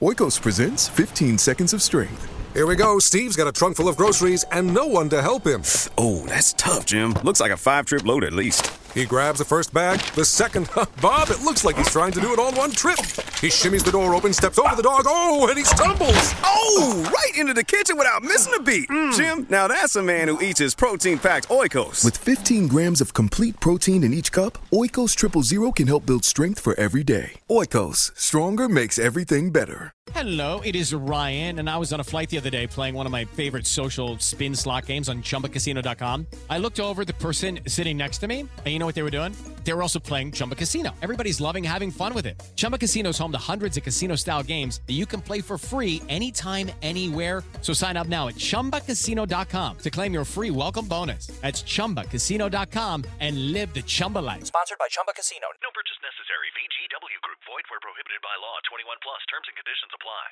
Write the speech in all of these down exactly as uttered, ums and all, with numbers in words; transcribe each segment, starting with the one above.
Oikos presents fifteen Seconds of Strength. Here we go. Steve's got a trunk full of groceries and no one to help him. Oh, that's tough, Jim. Looks like a five-trip load at least. He grabs the first bag, the second. Bob, it looks like he's trying to do it all in one trip. He shimmies the door open, steps over the dog. Oh, and he stumbles. Oh, right into the kitchen without missing a beat. Mm. Jim, now that's a man who eats his protein-packed Oikos. With fifteen grams of complete protein in each cup, Oikos Triple Zero can help build strength for every day. Oikos, stronger makes everything better. Hello, it is Ryan, and I was on a flight the other day playing one of my favorite social spin slot games on Chumba Casino dot com. I looked over at the person sitting next to me, and you know what they were doing? They were also playing Chumba Casino. Everybody's loving having fun with it. Chumba Casino is home to hundreds of casino-style games that you can play for free anytime, anywhere. So sign up now at Chumba Casino dot com to claim your free welcome bonus. That's Chumba Casino dot com and live the Chumba life. Sponsored by Chumba Casino. No purchase necessary. V G W Group. Void where prohibited by law. twenty-one plus. Terms and conditions apply.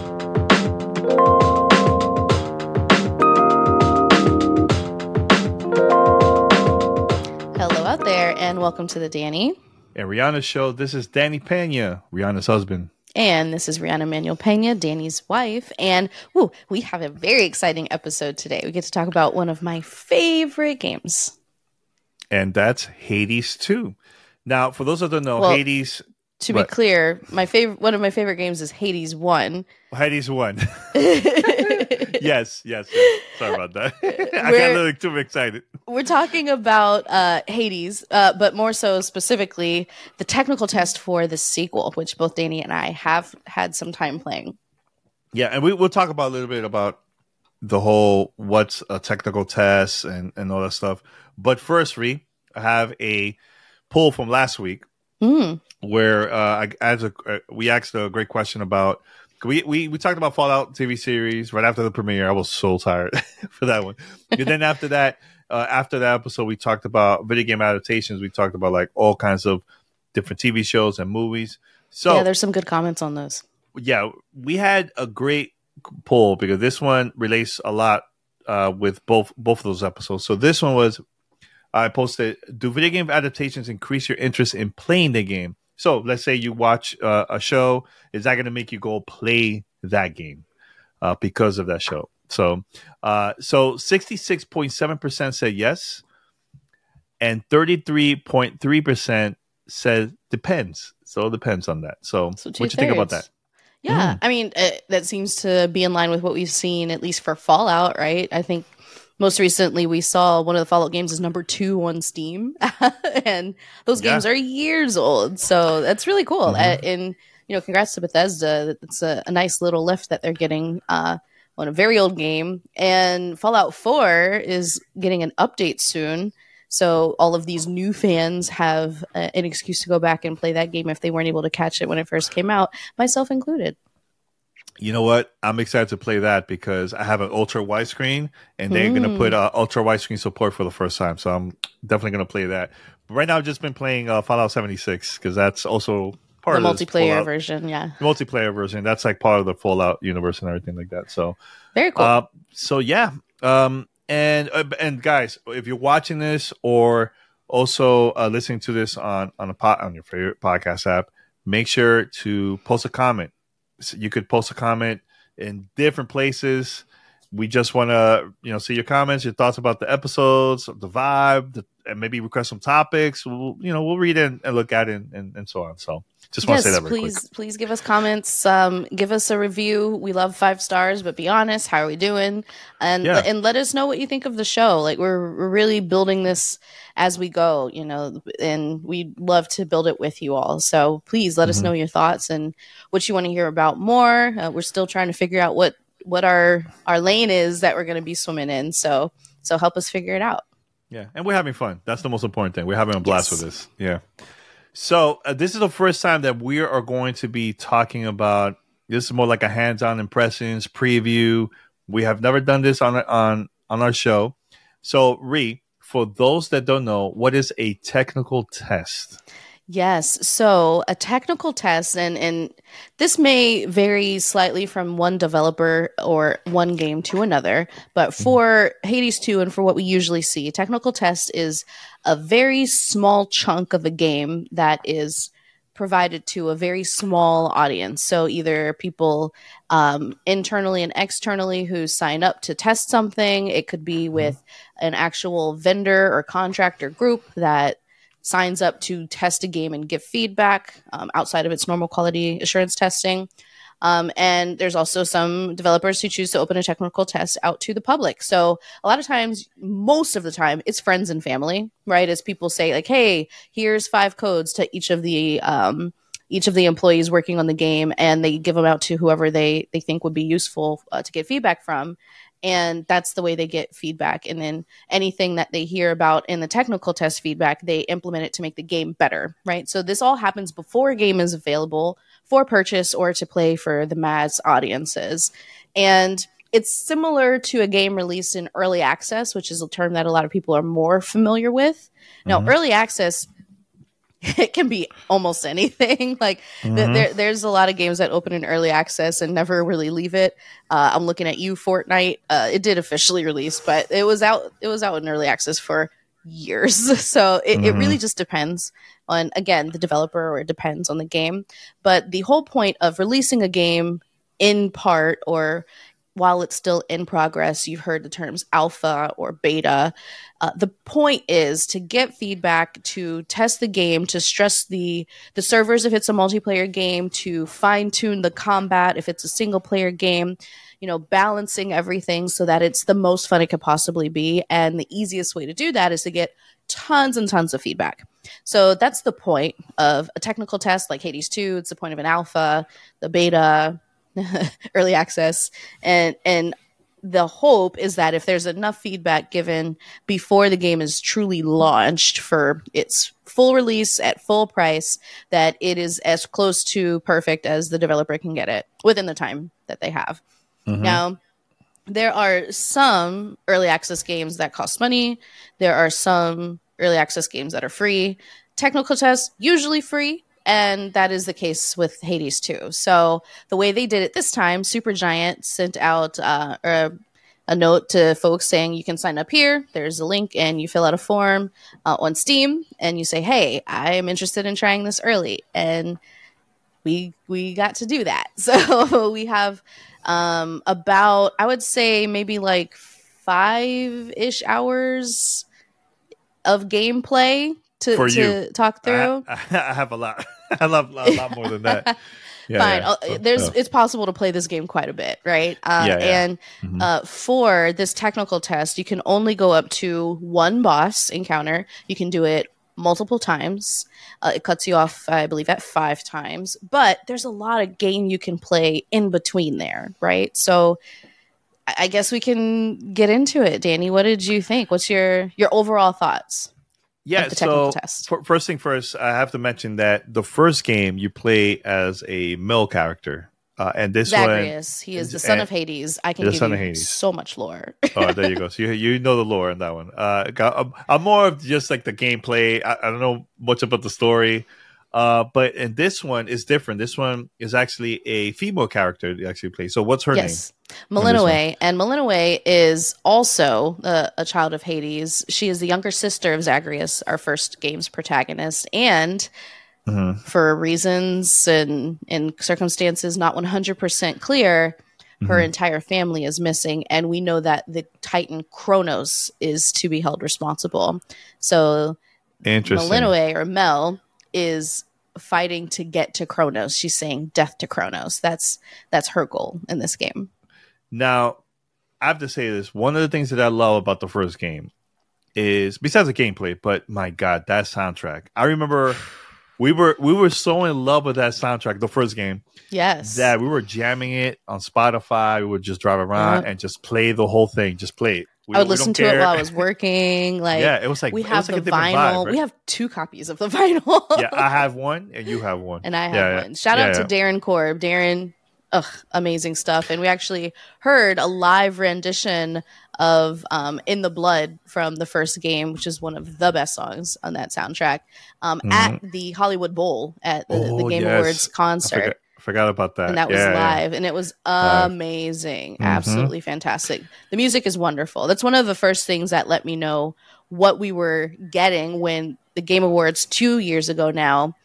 Hello out there, and welcome to the Danny and Rihanna show. This is Danny Pena, Rihanna's husband. And this is Rihanna Manuel Pena, Danny's wife. And woo, we have a very exciting episode today. We get to talk about one of my favorite games. And that's Hades two. Now, for those that don't know, well, Hades... To what? be clear, my favorite one of my favorite games is Hades one. Hades one. yes, yes, yes. Sorry about that. I got a little too excited. We're talking about uh, Hades, uh, but more so specifically the technical test for the sequel, which both Danny and I have had some time playing. Yeah, and we, we'll talk about a little bit about the whole what's a technical test and, and all that stuff. But first, Ree, I have a poll from last week. Mm. Where uh, I, as a, uh, we asked a great question about we, we we talked about Fallout T V series right after the premiere. I was so tired for that one. And then after that, uh, after that episode, we talked about video game adaptations. We talked about like all kinds of different T V shows and movies. So yeah, there's some good comments on those. Yeah, we had a great poll because this one relates a lot uh, with both both of those episodes. So this one was I posted: do video game adaptations increase your interest in playing the game? So let's say you watch uh, a show. Is that going to make you go play that game uh, because of that show? So uh, so sixty-six point seven percent said yes. And thirty-three point three percent said depends. So it depends on that. So, so what do you think about that? Yeah. Mm. I mean, uh, that seems to be in line with what we've seen, at least for Fallout, right? I think most recently, we saw one of the Fallout games is number two on Steam, and those yeah. games are years old. So that's really cool. Mm-hmm. Uh, and you know, congrats to Bethesda. It's a, a nice little lift that they're getting uh, on a very old game. And Fallout four is getting an update soon, so all of these new fans have uh, an excuse to go back and play that game if they weren't able to catch it when it first came out, myself included. You know what? I'm excited to play that because I have an ultra widescreen, and they're Mm. going to put uh, ultra widescreen support for the first time. So I'm definitely going to play that. But right now, I've just been playing uh, Fallout seventy-six because that's also part The of this multiplayer Fallout- version, yeah. multiplayer version. That's like part of the Fallout universe and everything like that. So Very cool. uh, so yeah. Um, and uh, and guys, if you're watching this or also uh, listening to this on on a pot on your favorite podcast app, make sure to post a comment. So you could post a comment in different places. We just want to, you know, see your comments, your thoughts about the episodes, the vibe, the, and maybe request some topics. We'll, you know, we'll read it and, and look at it and, and so on. So just want yes, to say that very please, quick. please give us comments. Um, give us a review. We love five stars, but be honest. How are we doing? And Yeah. and let us know what you think of the show. Like we're we're really building this as we go, you know, and we'd love to build it with you all. So please let us Mhm. know your thoughts and what you want to hear about more. Uh, we're still trying to figure out what what our our lane is that we're going to be swimming in. So so help us figure it out. Yeah, and we're having fun. That's the most important thing. We're having a blast Yes. with this. Yeah. So uh, this is the first time that we are going to be talking about. This is more like a hands-on impressions preview. We have never done this on on on our show. So, Ree, for those that don't know, what is a technical test? Yes. So a technical test, and, and this may vary slightly from one developer or one game to another, but for Hades two and for what we usually see, a technical test is a very small chunk of a game that is provided to a very small audience. So either people um, internally and externally who sign up to test something. It could be with an actual vendor or contractor group that signs up to test a game and give feedback um, outside of its normal quality assurance testing. Um, and there's also some developers who choose to open a technical test out to the public. So a lot of times, most of the time, it's friends and family, right? As people say, like, hey, here's five codes to each of the um, each of the employees working on the game, and they give them out to whoever they, they think would be useful uh, to get feedback from. And that's the way they get feedback. And then anything that they hear about in the technical test feedback, they implement it to make the game better, right? So this all happens before a game is available for purchase or to play for the mass audiences. And it's similar to a game released in early access, which is a term that a lot of people are more familiar with. Now, mm-hmm. early access, it can be almost anything. Like mm-hmm. th- there, there's a lot of games that open in early access and never really leave it. Uh, I'm looking at you, Fortnite. Uh, it did officially release, but it was out. It was out in early access for years. So it, mm-hmm. it really just depends on, again, the developer, or it depends on the game. But the whole point of releasing a game in part, or while it's still in progress, you've heard the terms alpha or beta. Uh, the point is to get feedback, to test the game, to stress the the servers if it's a multiplayer game, to fine tune the combat if it's a single player game, you know, balancing everything so that it's the most fun it could possibly be. And the easiest way to do that is to get tons and tons of feedback. So that's the point of a technical test like Hades two. It's the point of an alpha, the beta, early access, and and the hope is that if there's enough feedback given before the game is truly launched for its full release at full price, that it is as close to perfect as the developer can get it within the time that they have. Mm-hmm. Now, there are some early access games that cost money. There are some early access games that are free. Technical tests, usually free. And that is the case with Hades two. So the way they did it this time, Supergiant sent out uh, a, a note to folks saying you can sign up here. There's a link, and you fill out a form uh, on Steam, and you say, hey, I am interested in trying this early. And we we got to do that. So we have um, about, I would say, maybe like five-ish hours of gameplay to, For to you. talk through. I, I have a lot. I love a lot more than that. Yeah, Fine. yeah. So, There's, so. It's possible to play this game quite a bit, right? Uh, Yeah, yeah. And Mhm. uh, for this technical test, you can only go up to one boss encounter. You can do it multiple times. Uh, it cuts you off, I believe, at five times. But there's a lot of game you can play in between there, right? So I I guess we can get into it. Danny, what did you think? What's your your overall thoughts? Yeah, of the technical so test. f- first thing first, I have to mention that the first game you play as a male character, uh, and this Zagreus, one he is the son and- of Hades. I can the give son you of Hades. so much lore. Oh, there you go. So you you know the lore in that one. Uh, got, I'm, I'm more of just like the gameplay. I, I don't know much about the story, uh, but in this one it's different. This one is actually a female character that actually plays. So what's her Yes, name? Melinoe, and Melinoe is also a, a child of Hades. She is the younger sister of Zagreus, our first game's protagonist, and Mhm. for reasons and and circumstances not one hundred percent clear, her Mhm. entire family is missing, and we know that the Titan Kronos is to be held responsible. So Interesting. Melinoe, or Mel, is fighting to get to Kronos. She's saying death to Kronos. That's that's her goal in this game. Now, I have to say this. One of the things that I love about the first game is, besides the gameplay, but my God, that soundtrack. I remember we were we were so in love with that soundtrack, the first game, Yes. that we were jamming it on Spotify. We would just drive around Yeah. and just play the whole thing. Just play it. We, I would we listen don't to it care. while I was working. Like, Yeah, it was like- we it have was like a the different vinyl. vibe, right? We have two copies of the vinyl. Yeah, I have one and you have one. and I have Yeah, yeah. one. Shout Yeah, out yeah. to Darren Korb. Darren, ugh, amazing stuff. And we actually heard a live rendition of um, "In the Blood" from the first game, which is one of the best songs on that soundtrack, um, at the Hollywood Bowl at the, the Mm-hmm. Oh, Game yes. Awards I concert. forgot, forgot about that. And that was Yeah, yeah. live, and it was Live. amazing. Mhm. Absolutely fantastic. The music is wonderful. That's one of the first things that let me know what we were getting when the Game Awards two years ago now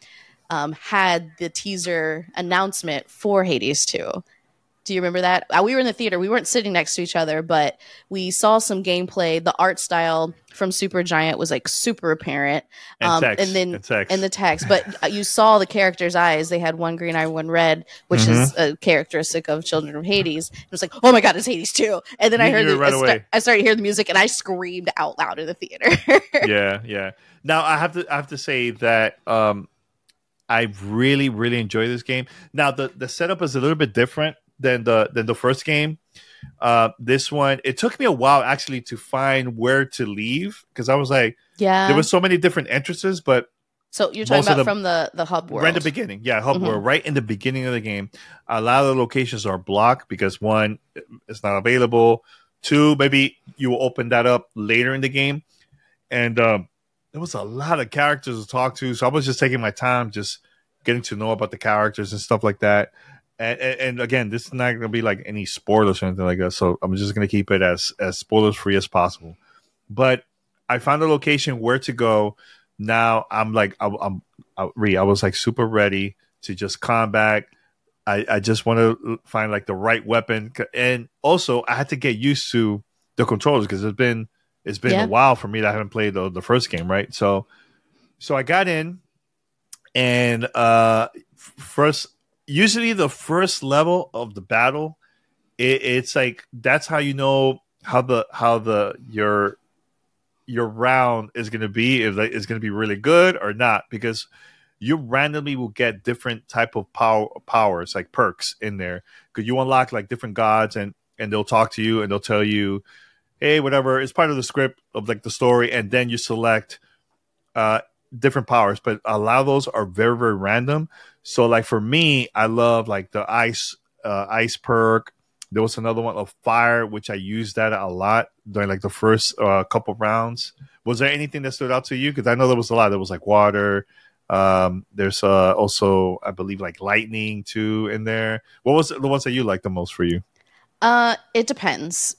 um, had the teaser announcement for Hades two. Do you remember that? Uh, we were in the theater. We weren't sitting next to each other, but we saw some gameplay. The art style from Supergiant was like super apparent. And um, text. And then And text. and the text. But you saw the characters' eyes. They had one green eye, one red, which Mm-hmm. is a characteristic of Children of Hades. It was like, oh my God, it's Hades two. And then I You heard knew the, right I, away. start, I started hearing the music and I screamed out loud in the theater. yeah, yeah. Now I have to I have to say that um, I really really enjoy this game. Now the the setup is a little bit different than the than the first game. Uh, this one, it took me a while actually to find where to leave because I was like, Yeah. there were so many different entrances, but So you're talking most of about them- from the, the hub world. right in the beginning, yeah, hub Mhm. world, right in the beginning of the game. A lot of the locations are blocked because one, it's not available. Two, maybe you will open that up later in the game, and um, there was a lot of characters to talk to, so I was just taking my time, just getting to know about the characters and stuff like that. And, and, and again, this is not going to be like any spoilers or anything like that, so I'm just going to keep it as as spoilers free as possible. But I found a location where to go. Now I'm like, I, I'm, I, Ree, I was like super ready to just combat. I, I just want to find like the right weapon, and also I had to get used to the controllers because it's been it's been Yeah. a while for me that I haven't played the, the first game, right? So, so I got in, and uh, f- first, usually the first level of the battle, it, it's like that's how you know how the how the your your round is going to be, if like, it's going to be really good or not, because you randomly will get different type of power powers, like perks in there, because you unlock like different gods, and and they'll talk to you and they'll tell you, hey, whatever, it's part of the script of like the story, and then you select uh different powers, but a lot of those are very very random. So like for me, I love like the ice uh ice perk. There was another one of fire, which I used that a lot during like the first uh, couple rounds. Was there anything that stood out to you? Because I know there was a lot. There was like water. Um, there's uh, also, I believe, like lightning too in there. What was the ones that you liked the most for you? Uh, it depends.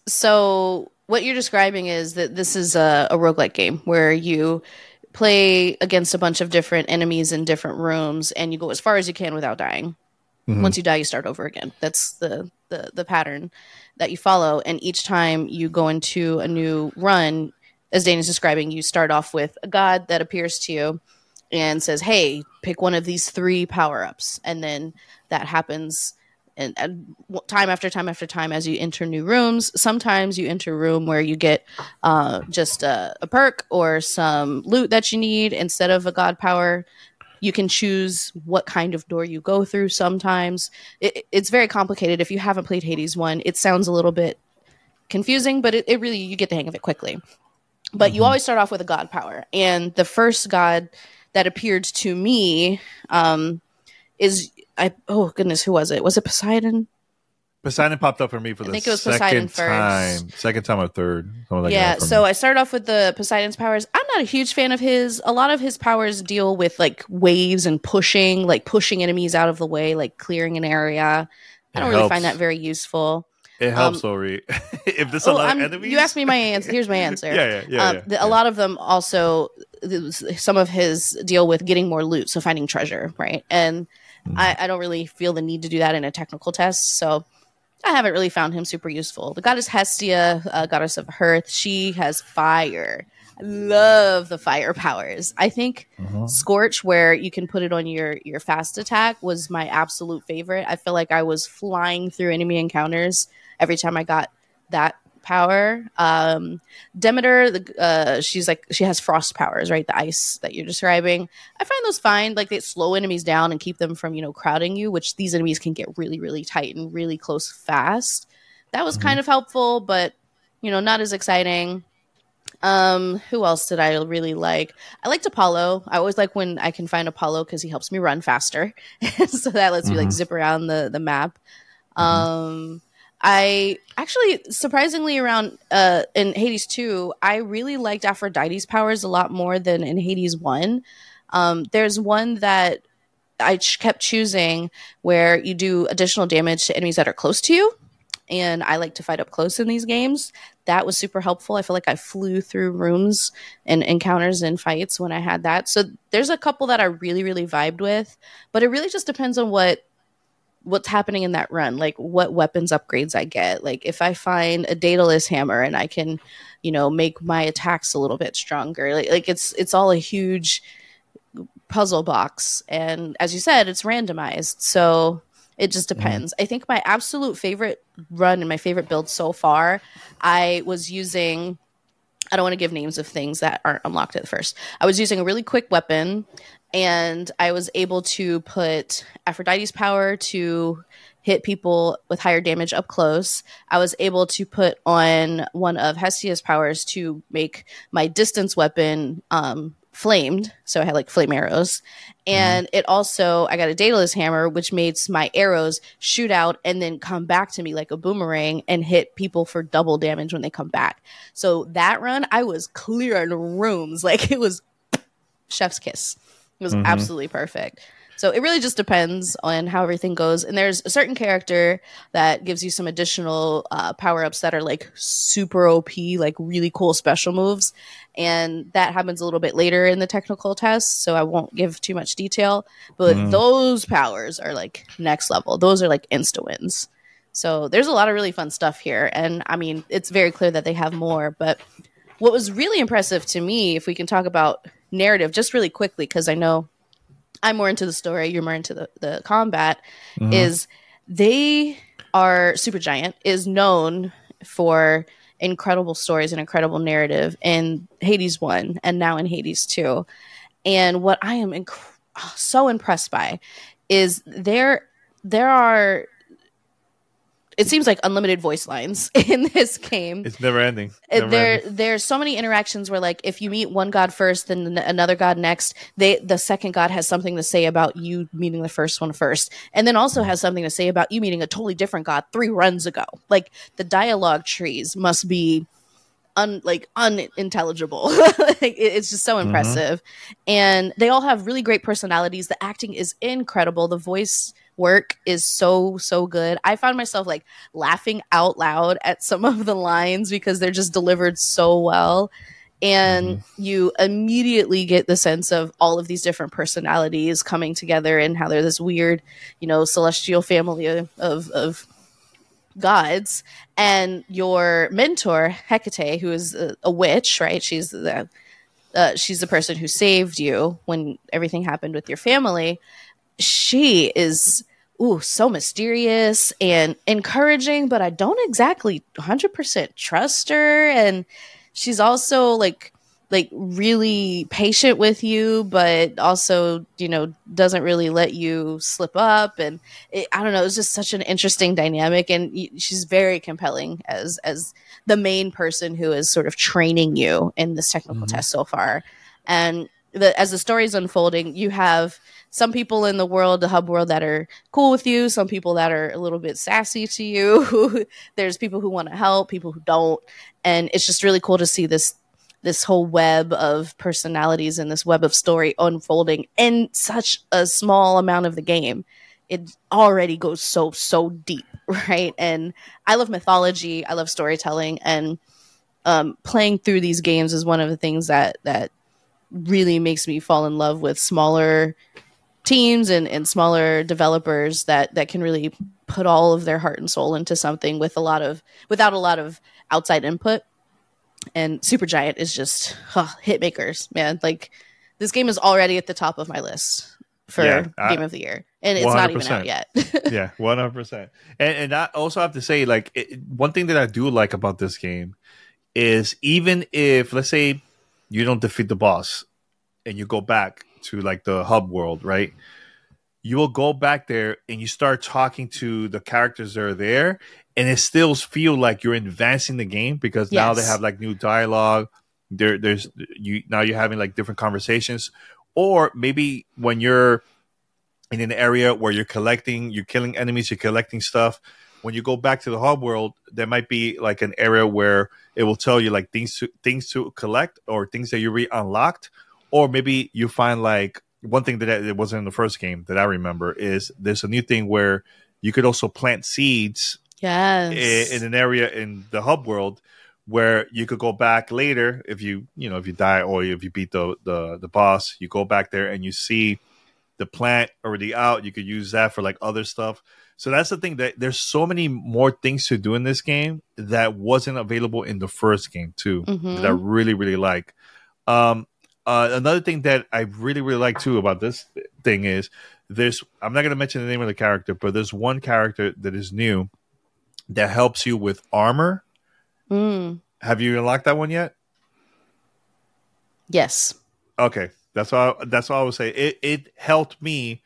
So what you're describing is that this is a, a roguelike game where you play against a bunch of different enemies in different rooms, and you go as far as you can without dying. Mhm. Once you die, you start over again. That's the, the the pattern that you follow. And each time you go into a new run, as Dana's describing, you start off with a god that appears to you and says, hey, pick one of these three power-ups. And then that happens and, and time after time after time as you enter new rooms. Sometimes you enter a room where you get uh, just a, a perk or some loot that you need instead of a god power. You can choose what kind of door you go through sometimes. It, it's very complicated. If you haven't played Hades one, it sounds a little bit confusing, but it, it really, you get the hang of it quickly. But you always start off with a god power. And the first god that appeared to me um, is, I oh goodness, who was it? Was it Poseidon? Poseidon popped up for me for I the think it was second Poseidon first. time. Second time or third. something like Yeah, that for so me. I started off with the Poseidon's powers. I'm not a huge fan of his. A lot of his powers deal with like waves and pushing, like pushing enemies out of the way, like clearing an area. I It don't really helps. find that very useful. It helps, um, Ori. If there's a Oh, lot I'm- of enemies. you asked me my answer. Here's my answer. Yeah, yeah, yeah, Um, yeah, the- yeah. A lot of them also, some of his deal with getting more loot, so finding treasure, right? And Mm. I, I don't really feel the need to do that in a technical test, so I haven't really found him super useful. The goddess Hestia, uh, goddess of Hearth, she has fire. I love the fire powers. I think Uh-huh. Scorch, where you can put it on your your fast attack, was my absolute favorite. I feel like I was flying through enemy encounters every time I got that power. Um, Demeter, the, uh, she's like she has frost powers, right? The ice that you're describing. I find those fine. Like they slow enemies down and keep them from you know crowding you, which these enemies can get really really tight and really close fast. That was kind of helpful, but you know not as exciting. Um, who else did I really like? I liked Apollo. I always like when I can find Apollo because he helps me run faster, so that lets me like Mhm. zip around the the map. Um, I actually surprisingly around uh in Hades two, I really liked Aphrodite's powers a lot more than in Hades one. Um, there's one that I ch- kept choosing where you do additional damage to enemies that are close to you. and I like to fight up close in these games. That was super helpful. I feel like I flew through rooms and encounters and fights when I had that. So there's a couple that I really, really vibed with, but it really just depends on what what's happening in that run, like what weapons upgrades I get. Like if I find a Daedalus hammer and I can, you know, make my attacks a little bit stronger. Like, like it's it's all a huge puzzle box. And as you said, it's randomized. So it just depends. Mm. I think my absolute favorite run and my favorite build so far, I was using, I don't want to give names of things that aren't unlocked at first. I was using a really quick weapon, and I was able to put Aphrodite's power to hit people with higher damage up close. I was able to put on one of Hestia's powers to make my distance weapon um, flamed. So I had like flame arrows. And mm. it also, I got a Daedalus hammer, which makes my arrows shoot out and then come back to me like a boomerang and hit people for double damage when they come back. So that run, I was clearing rooms. Like it was chef's kiss. It was mm-hmm. absolutely perfect. So it really just depends on how everything goes. And there's a certain character that gives you some additional uh, power-ups that are like super O P, like really cool special moves. And that happens a little bit later in the technical test, so I won't give too much detail. But mm. those powers are like next level. Those are like insta-wins. So there's a lot of really fun stuff here. And I mean, it's very clear that they have more. But what was really impressive to me, if we can talk about narrative just really quickly, because I know I'm more into the story, you're more into the, the combat, mm-hmm. is they are Supergiant is known for incredible stories and incredible narrative in Hades one and now in Hades two. And what I am inc- so impressed by is there there are it seems like unlimited voice lines in this game. It's never ending. Never there, ending. There's so many interactions where, like, if you meet one god first, then another god next, they the second god has something to say about you meeting the first one first, and then also has something to say about you meeting a totally different god three runs ago. Like, the dialogue trees must be un like unintelligible. Like, it, it's just so impressive, mm-hmm. and they all have really great personalities. The acting is incredible. The voice work is so so good. I found myself like laughing out loud at some of the lines because they're just delivered so well, and mm-hmm. you immediately get the sense of all of these different personalities coming together and how they're this weird, you know, celestial family of of, of gods. And your mentor Hecate, who is a, a witch, right? She's the uh, she's the person who saved you when everything happened with your family. She is ooh, so mysterious and encouraging, but I don't exactly one hundred percent trust her. And she's also like like really patient with you, but also, you know, doesn't really let you slip up. And it, I don't know, it's just such an interesting dynamic, and y- she's very compelling as as the main person who is sort of training you in this technical mm-hmm. test so far. And the, as the story is unfolding, you have some people in the world, the hub world, that are cool with you, some people that are a little bit sassy to you. There's people who want to help, people who don't. And it's just really cool to see this this whole web of personalities and this web of story unfolding in such a small amount of the game. It already goes so, so deep, right? And I love mythology, I love storytelling, and um, playing through these games is one of the things that that really makes me fall in love with smaller teams and, and smaller developers that, that can really put all of their heart and soul into something with a lot of without a lot of outside input. And Supergiant is just huh, hit makers, man. Like, this game is already at the top of my list for yeah, I, Game of the Year, and it's one hundred percent. Not even out yet. Yeah, one hundred percent. And and I also have to say, like, it, one thing that I do like about this game is, even if, let's say, you don't defeat the boss and you go back to like the hub world, right? You will go back there and you start talking to the characters that are there, and it still feel like you're advancing the game, because yes. now they have like new dialogue. There, there's you now you're having like different conversations, or maybe when you're in an area where you're collecting, you're killing enemies, you're collecting stuff. When you go back to the hub world, there might be like an area where it will tell you like things to things to collect, or things that you re unlocked, or maybe you find like one thing that it wasn't in the first game that I remember is there's a new thing where you could also plant seeds Yes. in, in an area in the hub world where you could go back later if you you know if you die or if you beat the the, the boss, you go back there and you see the plant already out. You could use that for like other stuff. So that's the thing, that there's so many more things to do in this game that wasn't available in the first game too, Mm-hmm. that I really, really like. Um, uh, another thing that I really, really like too about this thing is there's, I'm not going to mention the name of the character, but there's one character that is new that helps you with armor. Mm. Have you unlocked that one yet? Yes. Okay. That's all, that's all I would say. It, it helped me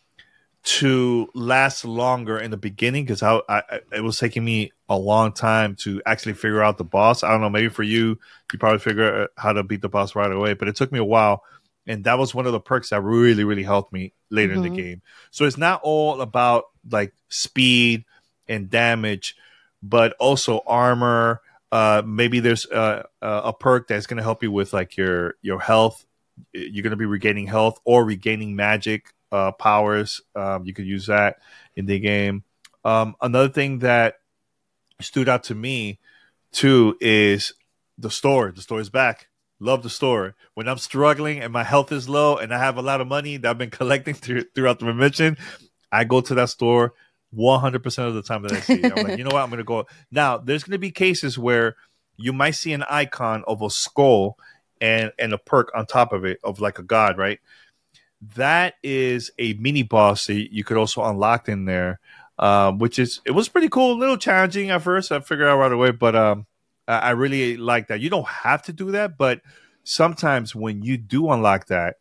to last longer in the beginning because I, I it was taking me a long time to actually figure out the boss. I don't know, maybe for you, you probably figure out how to beat the boss right away, but it took me a while, and that was one of the perks that really, really helped me later Mm-hmm. in the game. So it's not all about like speed and damage, but also armor. Uh, maybe there's uh, a perk that's going to help you with like your your health. You're going to be regaining health or regaining magic uh, powers. Um, you could use that in the game. Um, another thing that stood out to me too is the store. The store is back. Love the store. When I'm struggling and my health is low and I have a lot of money that I've been collecting through, throughout the mission, I go to that store one hundred percent of the time that I see it. I'm like, you know what? I'm going to go. Now, there's going to be cases where you might see an icon of a skull and, and a perk on top of it of like a god, right? That is a mini boss that you could also unlock in there, um, which is, it was pretty cool. A little challenging at first. I figured out right away, but um, I, I really like that. You don't have to do that, but sometimes when you do unlock that,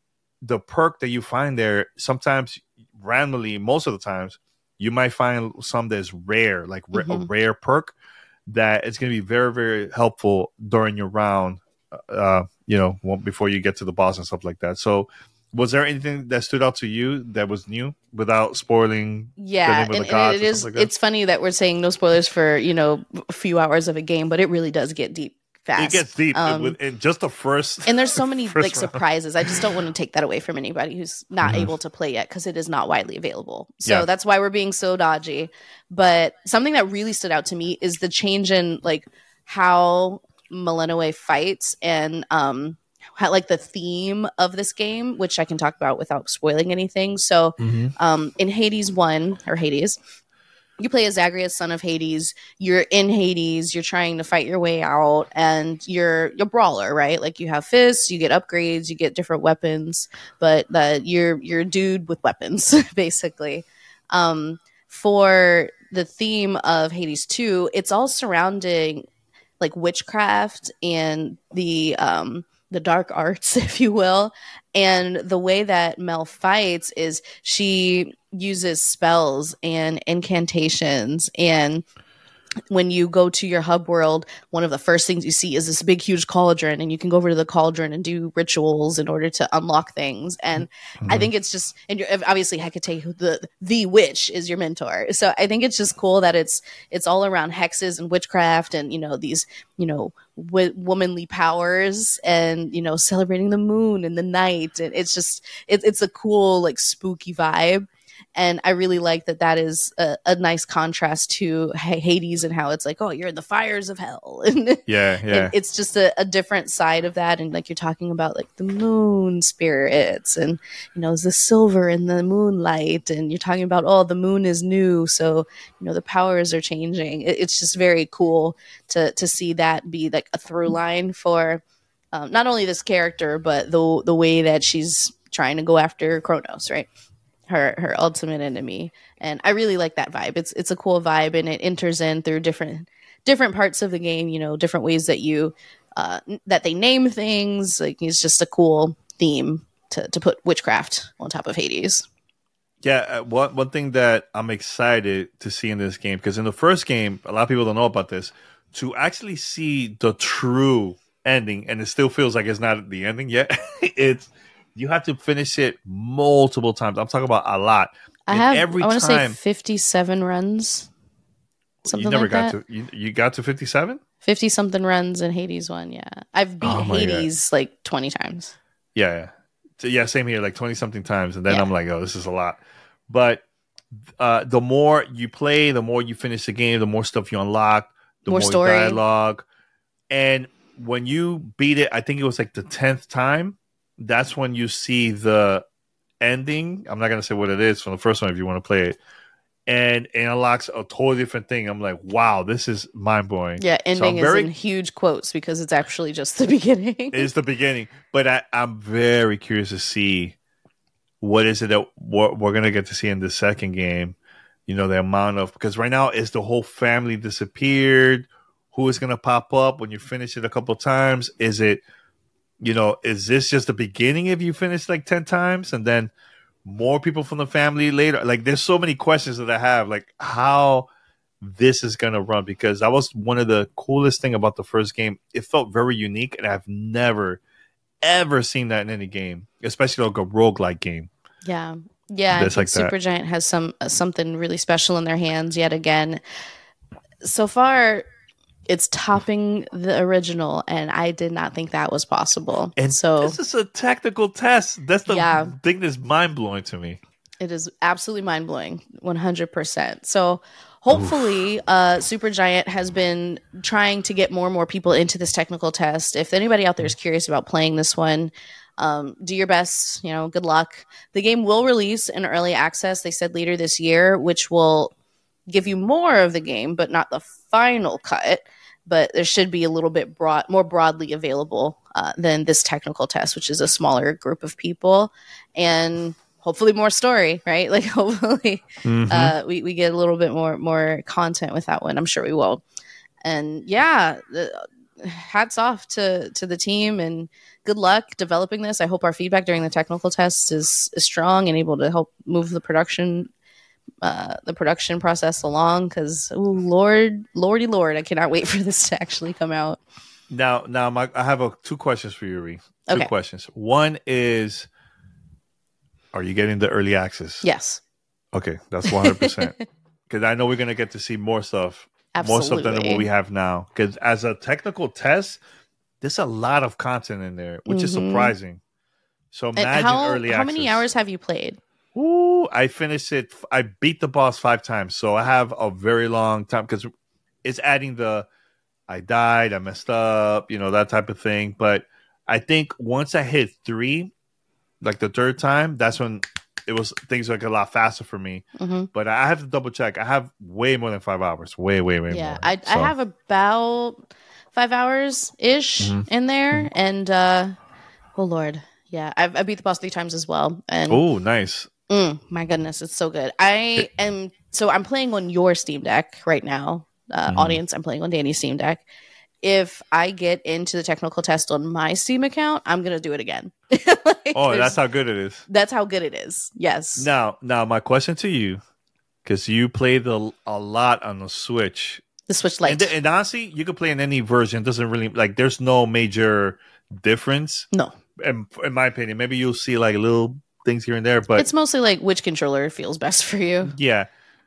the perk that you find there, sometimes randomly, most of the times, you might find some that's rare, like ra- Mm-hmm. a rare perk that is going to be very, very helpful during your round, uh, you know, before you get to the boss and stuff like that. So was there anything that stood out to you that was new without spoiling Yeah, the name of and, the gods and it or is. something like that? It's funny that we're saying no spoilers for you know a few hours of a game, but it really does get deep fast. It gets deep Um, with, in just the first. and there's so many first like round. surprises. I just don't want to take that away from anybody who's not Mhm. able to play yet because it is not widely available. So Yeah. that's why we're being so dodgy. But something that really stood out to me is the change in like how Millennium fights and um how, like the theme of this game, which I can talk about without spoiling anything. So um in Hades one or Hades, you play as Zagreus, son of Hades. You're in Hades. You're trying to fight your way out, and you're you're brawler, right? Like you have fists, you get upgrades, you get different weapons, but the, you're you're a dude with weapons, basically. Um, for the theme of Hades two, it's all surrounding like witchcraft and the um, the dark arts, if you will. And the way that Mel fights is she uses spells and incantations, and when you go to your hub world, one of the first things you see is this big huge cauldron, and you can go over to the cauldron and do rituals in order to unlock things. And Mm-hmm. I think it's just, and you're, obviously Hecate, the the witch, is your mentor. So I think it's just cool that it's it's all around hexes and witchcraft and, you know, these, you know, w- womanly powers and, you know, celebrating the moon and the night. And it's just, it, it's a cool, like spooky vibe. And I really like that that is a, a nice contrast to H- Hades and how it's like, oh, you're in the fires of hell. And, Yeah, yeah. and it's just a, a different side of that. And like you're talking about like the moon spirits and, you know, the silver and the moonlight. And you're talking about, oh, the moon is new. So, you know, the powers are changing. It, it's just very cool to, to see that be like a through line for um, not only this character, but the, the way that she's trying to go after Kronos, right? her her ultimate enemy. And I really like that vibe. It's it's a cool vibe, and it enters in through different different parts of the game, you know, different ways that you uh that they name things. Like it's just a cool theme to to put witchcraft on top of Hades. Yeah, uh, one one thing that I'm excited to see in this game, because in the first game, a lot of people don't know about this, to actually see the true ending, and it still feels like it's not the ending yet. It's you have to finish it multiple times. I'm talking about a lot. I And have every I want to say time fifty-seven runs. Something you never like got that. to you, you got to fifty-seven. fifty something runs in Hades one, yeah. I've beat Oh my God. Hades like twenty times. Yeah, yeah. So, yeah, same here, like twenty something times, and then Yeah. I'm like, oh, this is a lot. But uh, the more you play, the more you finish the game, the more stuff you unlock, the More more, story. dialogue. And when you beat it, I think it was like the tenth time, that's when you see the ending. I'm not going to say what it is from the first one if you want to play it. And it unlocks a totally different thing. I'm like, wow, this is mind-blowing. Yeah, So ending I'm very- is in huge quotes because it's actually just the beginning. It's the beginning. But I, I'm very curious to see what is it that we're, we're going to get to see in the second game. You know, the amount of, because right now is the whole family disappeared. Who is going to pop up when you finish it a couple times? Is it, you know, is this just the beginning if you finish like ten times and then more people from the family later? Like, there's so many questions that I have, like how this is going to run, because that was one of the coolest thing about the first game. It felt very unique, and I've never, ever seen that in any game, especially like a roguelike game. Yeah. Yeah, I That's think like that. Supergiant has some uh, something really special in their hands yet again. So far, it's topping the original, and I did not think that was possible. And so this is a technical test. That's the Yeah. thing that's mind-blowing to me. it is absolutely mind blowing, one hundred percent. So hopefully, uh, Supergiant has been trying to get more and more people into this technical test. If anybody out there is curious about playing this one, um, do your best. You know, good luck. The game will release in early access. They said later this year, which will give you more of the game, but not the final cut. But there should be a little bit broad, more broadly available uh, than this technical test, which is a smaller group of people, and hopefully more story, right? Like hopefully Mhm. uh, we we get a little bit more more content with that one. I'm sure we will. And yeah, the, hats off to to the team and good luck developing this. I hope our feedback during the technical test is is strong and able to help move the production uh the production process along, because oh lord lordy lord I cannot wait for this to actually come out. Now, now, my, I have a, two questions for you, Ree. Two Okay. questions. One is, are you getting the early access? Yes, Okay, that's one hundred percent. Because I know we're going to get to see more stuff. More stuff than Absolutely. what we have now. Because as a technical test, there's a lot of content in there, which is Mhm. surprising. So and imagine how, early how access. many hours have you played? Ooh, I finished it. I beat the boss five times, so I have a very long time because it's adding the I died, I messed up, you know, that type of thing. But I think once I hit three, like the third time, that's when it was things like a lot faster for me. hmm But I have to double check. I have way more than five hours. Way, way, way yeah more. I, I So, have about five hours ish Mhm. in there, and uh oh lord, yeah, I've, I beat the boss three times as well, and oh, nice. Mm, my goodness, it's so good. I am so I'm playing on your Steam Deck right now, uh, Mhm. audience. I'm playing on Danny's Steam Deck. If I get into the technical test on my Steam account, I'm gonna do it again. Like, Oh, there's- that's how good it is. that's how good it is. Yes. Now, now, my question to you, because you played the, a lot on the Switch. The Switch Lite. And, th- and honestly, you could play in any version. It doesn't really like. There's no major difference. no, In, in my opinion, maybe you'll see like little things here and there, but it's mostly like which controller feels best for you. yeah,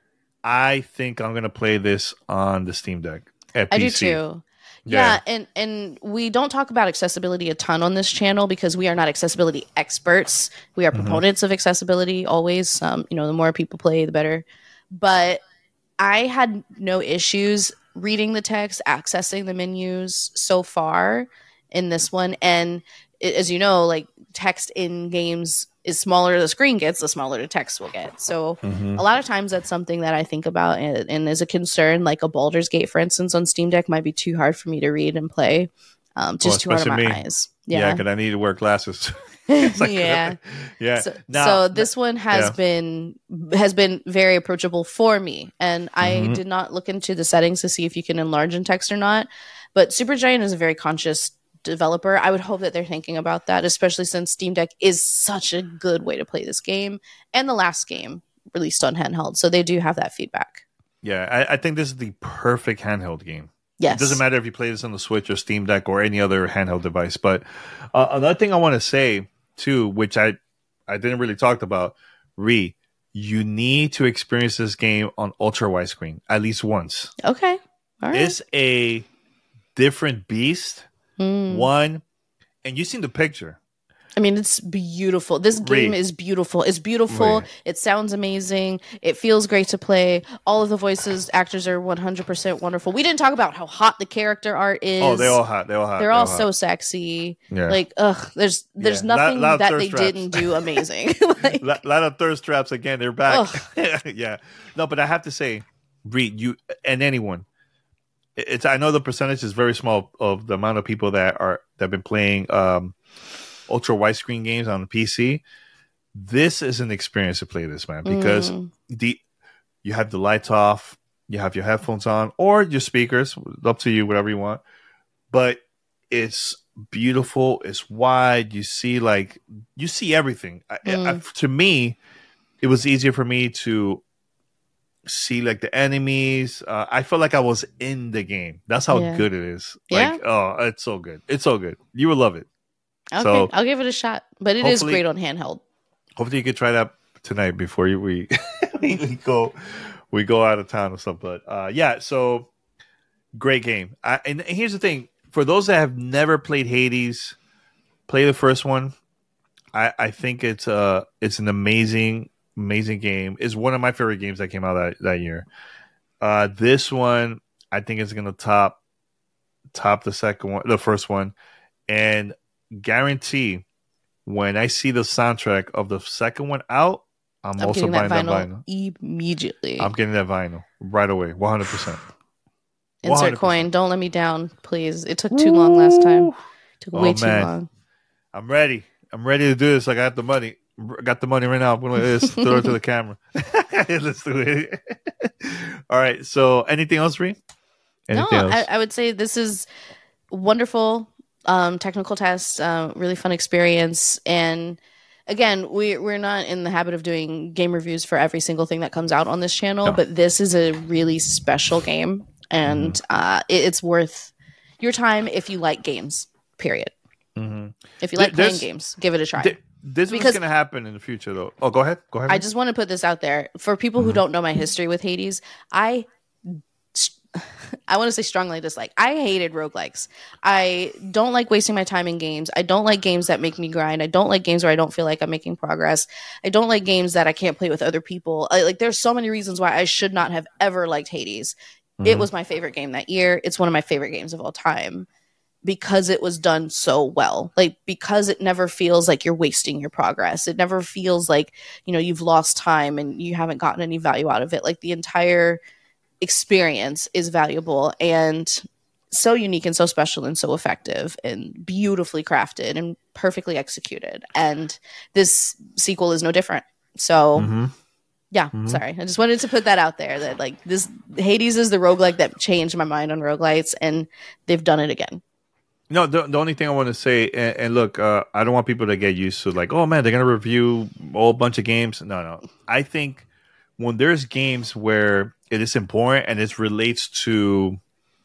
I think I'm gonna play this on the Steam Deck at I P do C. too. Yeah. Yeah, and and we don't talk about accessibility a ton on this channel because we are not accessibility experts. We are Mhm. proponents of accessibility always. Um, you know, the more people play, the better. But I had no issues reading the text, accessing the menus so far in this one. And i- as you know, like text in games is smaller the screen gets, the smaller the text will get. So Mhm. a lot of times that's something that I think about and, and is a concern. Like a Baldur's Gate, for instance, on Steam Deck might be too hard for me to read and play. Um, just too hard on my especially me. eyes. Yeah, Yeah. because I need to wear glasses. It's like- yeah. yeah. So, Now- so this one has yeah. been has been very approachable for me, and I Mhm. did not look into the settings to see if you can enlarge in text or not. But Supergiant is a very conscious developer. I would hope that they're thinking about that, especially since Steam Deck is such a good way to play this game and the last game released on handheld. So they do have that feedback. yeah, I, I think this is the perfect handheld game. Yes, It doesn't matter if you play this on the Switch or Steam Deck or any other handheld device. But uh, another thing I want to say too, which I I didn't really talk about, Ree, you need to experience this game on ultra widescreen at least once. Okay. All right. It's a different beast. Mm. One, and you've seen the picture. I mean, it's beautiful. This game Reed. is beautiful. It's beautiful. Reed. It sounds amazing. It feels great to play. All of the voices, actors are one hundred percent wonderful. We didn't talk about how hot the character art is. Oh, they're all hot. They're all hot. They're all hot. so sexy. Yeah. Like, ugh, there's there's Yeah. nothing Lot- lot of that thirst they traps. didn't do amazing. Like, A lot of thirst traps again. They're back. Yeah. No, but I have to say, Reed, you and anyone, it's I know the percentage is very small of the amount of people that are that have been playing um, ultra widescreen games on the P C. This is an experience to play this, man, because Mm. the you have the lights off, you have your headphones on, or your speakers. Up to you, whatever you want. But it's beautiful. It's wide. You see, like you see everything. I, Mm. I, to me, it was easier for me to see like the enemies. Uh, I felt like I was in the game. That's how Yeah. good it is. Yeah. Like, oh, it's so good. It's so good. You will love it. okay, So- I'll give it a shot. But it is Hopefully- great on handheld. Hopefully, you could try that tonight before you, we we go we go out of town or something. But uh, yeah, so great game. I, and here's the thing: for those that have never played Hades, play the first one. I, I think it's uh it's an amazing amazing game. It's one of my favorite games that came out that, that year. Uh, this one I think is gonna top top the second one, the first one, and guarantee when I see the soundtrack of the second one out, I'm, I'm also getting that buying vinyl, that vinyl. immediately. I'm getting that vinyl right away, one hundred percent. Insert one hundred percent. coin. Don't let me down, please. It took too long last time. It took Oh, way too man. long. I'm ready. I'm ready to do this. I got the money. I got the money right now. I'm going to throw it to the camera. Let's do it. All right. So, anything else, Ree? Anything no, else? I, I would say this is wonderful. Um, technical test, uh, really fun experience. And again, we, we're not in the habit of doing game reviews for every single thing that comes out on this channel, No. but this is a really special game. And Mm-hmm. uh, it, it's worth your time if you like games, period. mm-hmm. If you Th- like playing there's- games, give it a try. Th- this is Because- going to happen in the future, though. Oh, go ahead. Go ahead. I Ree. just want to put this out there for people Mm-hmm. who don't know my history with Hades. I I want to say strongly dislike. I hated roguelikes. I don't like wasting my time in games. I don't like games that make me grind. I don't like games where I don't feel like I'm making progress. I don't like games that I can't play with other people. I, like there's so many reasons why I should not have ever liked Hades. It was my favorite game that year. It's one of my favorite games of all time because it was done so well. Like because it never feels like you're wasting your progress. It never feels like, you know, you've lost time and you haven't gotten any value out of it. Like the entire experience is valuable and so unique and so special and so effective and beautifully crafted and perfectly executed. And this sequel is no different. So Mhm. yeah, sorry. I just wanted to put that out there that like this Hades is the roguelike that changed my mind on roguelites and they've done it again. No, the, the only thing I want to say, and, and look, uh, I don't want people to get used to like, oh man, they're gonna review a whole bunch of games. No, no. I think when there's games where it is important and it relates to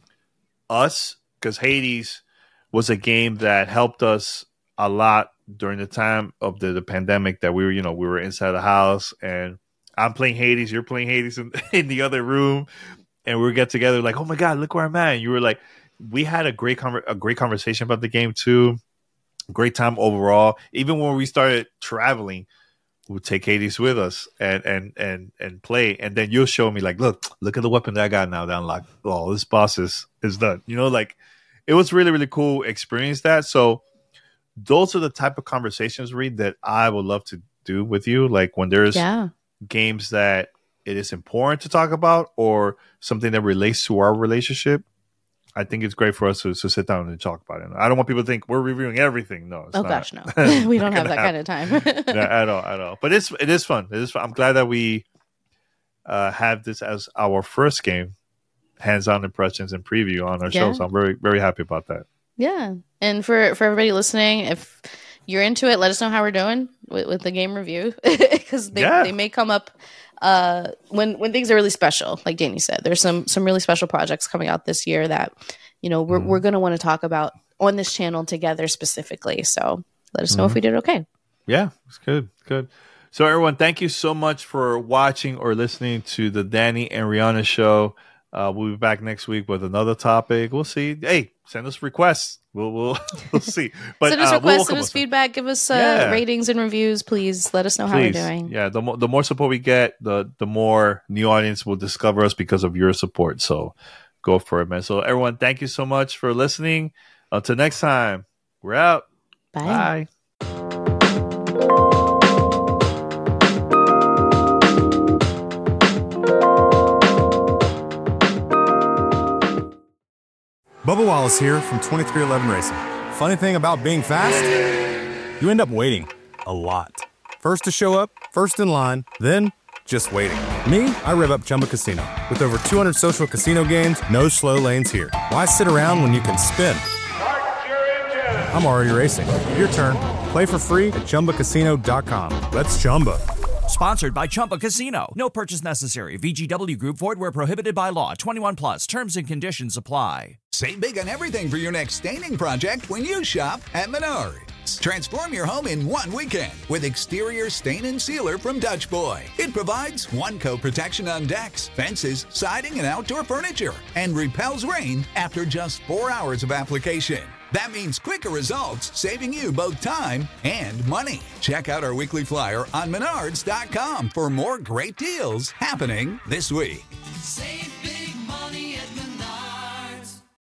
us, because Hades was a game that helped us a lot during the time of the, the pandemic that we were, you know, we were inside the house and I'm playing Hades, you're playing Hades in, in the other room, and we would get together like, oh my god, look where I'm at. And you were like, we had a great conver- a great conversation about the game too. Great time overall. Even when we started traveling, we would take Hades with us and and and and play. And then you'll show me like, look, look at the weapon that I got now that unlocked. Oh, this boss is is done. You know, like it was really really cool experience that. So those are the type of conversations, Reed, that I would love to do with you. Like when there's Yeah. games that it is important to talk about or something that relates to our relationship. I think it's great for us to, to sit down and talk about it. I don't want people to think we're reviewing everything. No, it's Oh not. gosh, no. We don't have that kind of time. No, at all, at all. But it's it is fun. It is fun. I'm glad that we uh, have this as our first game, hands-on impressions and preview on our Yeah. show. So I'm very very happy about that. Yeah. And for, for everybody listening, if you're into it, let us know how we're doing with, with the game review because they, Yeah. they may come up uh, when when things are really special. Like Danny said, there's some some really special projects coming out this year that, you know, we're, Mm-hmm. we're going to want to talk about on this channel together specifically. So let us know Mm-hmm. if we did okay. Yeah, it's good, good. So everyone, thank you so much for watching or listening to the Danny and Rihanna show. Uh, we'll be back next week with another topic. We'll see. Hey, send us requests. We'll we'll, we'll see. But send us uh, requests, we'll send us feedback, give us uh, Yeah. ratings and reviews, please. Let us know how Please. we're doing. Yeah, the more the more support we get, the the more new audience will discover us because of your support. So go for it, man. So everyone, thank you so much for listening. Until next time, we're out. Bye. Bye. Bubba Wallace here from twenty-three eleven Racing. Funny thing about being fast, you end up waiting a lot. First to show up, first in line, then just waiting. Me, I rev up Chumba Casino. With over two hundred social casino games, no slow lanes here. Why sit around when you can spin? I'm already racing. Your turn. Play for free at Chumba Casino dot com. Let's Chumba. Sponsored by Chumba Casino. No purchase necessary. V G W Group. Void where prohibited by law. twenty-one plus. Terms and conditions apply. Save big on everything for your next staining project when you shop at Menards. Transform your home in one weekend with exterior stain and sealer from Dutch Boy. It provides one coat protection on decks, fences, siding, and outdoor furniture, and repels rain after just four hours of application. That means quicker results, saving you both time and money. Check out our weekly flyer on menards dot com for more great deals happening this week. Save big.